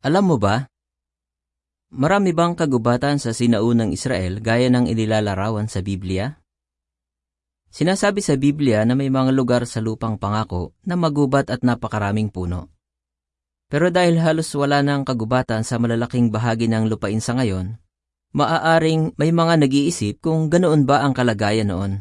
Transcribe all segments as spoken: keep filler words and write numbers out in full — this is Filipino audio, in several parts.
Alam mo ba, marami bang kagubatan sa sinaunang Israel gaya ng inilalarawan sa Biblia? Sinasabi sa Biblia na may mga lugar sa lupang pangako na magubat at napakaraming puno. Pero dahil halos wala ng kagubatan sa malalaking bahagi ng lupain sa ngayon, maaaring may mga nag-iisip kung ganoon ba ang kalagayan noon.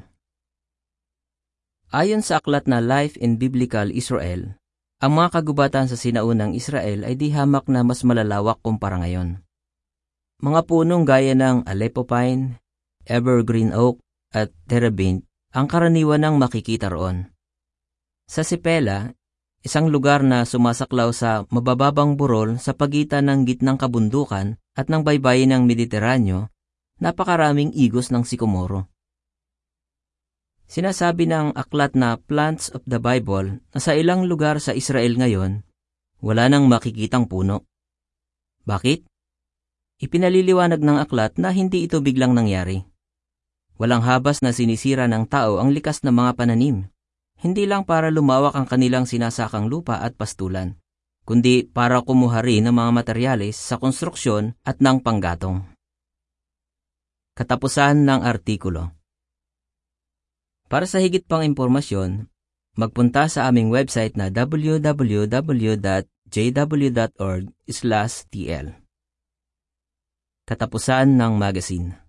Ayon sa aklat na Life in Biblical Israel, ang mga kagubatan sa sinaunang Israel ay di hamak na mas malalawak kumpara ngayon. Mga punong gaya ng Aleppo pine, evergreen oak at terebinth ang karaniwan ng makikita roon. Sa Sipela, isang lugar na sumasaklaw sa mabababang burol sa pagitan ng gitnang kabundukan at ng baybayin ng Mediteraneo, napakaraming igos ng sikomoro. Sinasabi ng aklat na Plants of the Bible na sa ilang lugar sa Israel ngayon, wala nang makikitang puno. Bakit? Ipinaliliwanag ng aklat na hindi ito biglang nangyari. Walang habas na sinisira ng tao ang likas na mga pananim, hindi lang para lumawak ang kanilang sinasakang lupa at pastulan, kundi para kumuha rin ng mga materyales sa konstruksyon at ng panggatong. Katapusan ng artikulo. Para sa higit pang impormasyon, magpunta sa aming website na w w w dot j w dot org slash t l. Katapusan ng magazine.